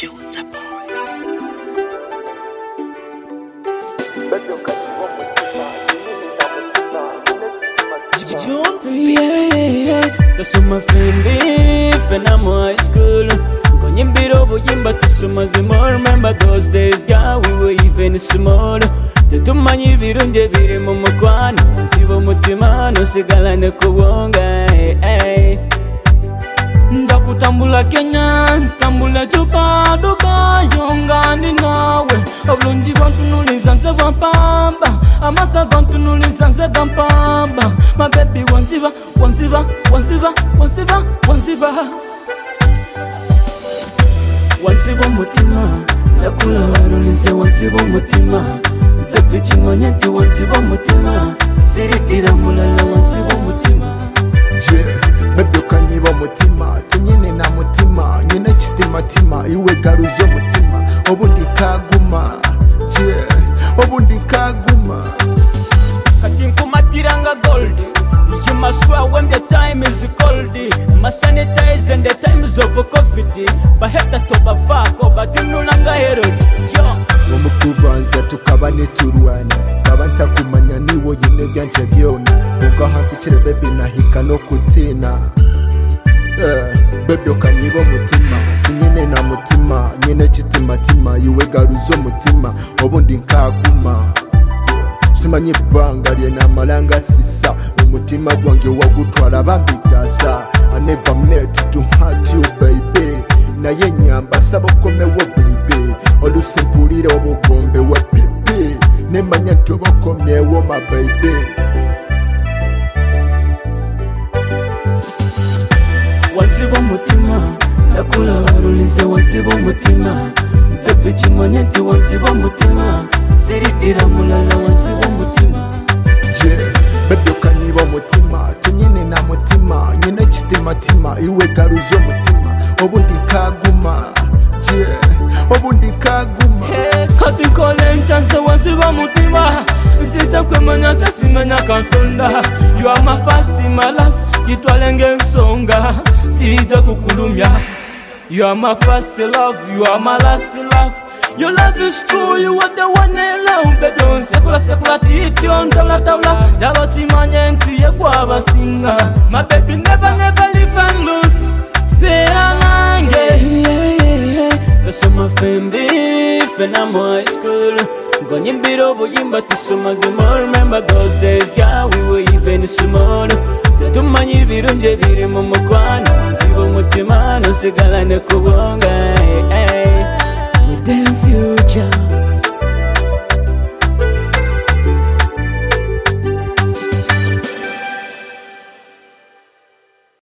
Future Boys. Tasuma fendi fenamo high school Gonye mbiro buyimba tusuma zimo. Remember those days girl, we were even small. Tetumanyi birunge biri mu mukwano Nsiba umutima nusigalane kubonga. Nja kutambula Kenya, ntambula chupa Dubai, yongani nawe. Obulungi bwantunuliza nze bwampamba, amasa bwantunuliza nze bwampamba. My baby wanziba, wanziba, wanziba, wanziba, wanziba. Wanziba umutima, nakula warulize wanziba umutima. Baby chimanye nti wanziba umutima, sirikira mulala wanziba umutima. Baby ukanyiba umutima, tunyine na mutima, nyine kitimatima, iwe garuzo mutima, obundi kaguma, obundi kaguma. Kati nkumatiranga gold, you must swear when the time is cold. My sanitize and the times of COVID, baheta toba fako, badunulanga herod. Omukubanza tukaba neturwana, kaba ntakumanya niwo yine byanje byona. Ugahampikire baby nahika no kutina. Baby ukanyiba umutima, nyine na mutima, nyine kitimatima, iwe garuzo mutima, obundi nkaguma. Chimanyi banga lyena malanga sisa, umutima gwange wagutwala bambidasa. I never met to hurt you baby, naye nyamba saba ukomewo baby. Olusimpulire obugombe wa pipi, nemanya nti obakomyewo my baby. Wanziba umutima, nakula warulize wanziba umutima. Baby chimanye nti wanziba umutima, sirikira mulala wanziba umutima. Baby ukanyiba umutima, tunyine na mutima, nyine kitimatima, iwe garuzo mutima, obundi kaguma. Obundi kaguma. Kati kole nchanse wanziba mutima, sita kwemanya tasimenya kantonda. You are my first, my last, gitwalenge nsonga, sita kukulumya. You are my first love, you are my last love. Your love is true, you are the one I love. Bedon sekula sekula titi on tabla tabla. Dalo timanye ntuye kwa basinga. My baby never leave and lose. Tasuma fendi fenamo high school Gonye mbiro buyimba tusuma zimo. Remember those days girl, we were even small. Tetumanyi birunge biri mu mukwano Nsiba umutima nusigalane kubonga. With them future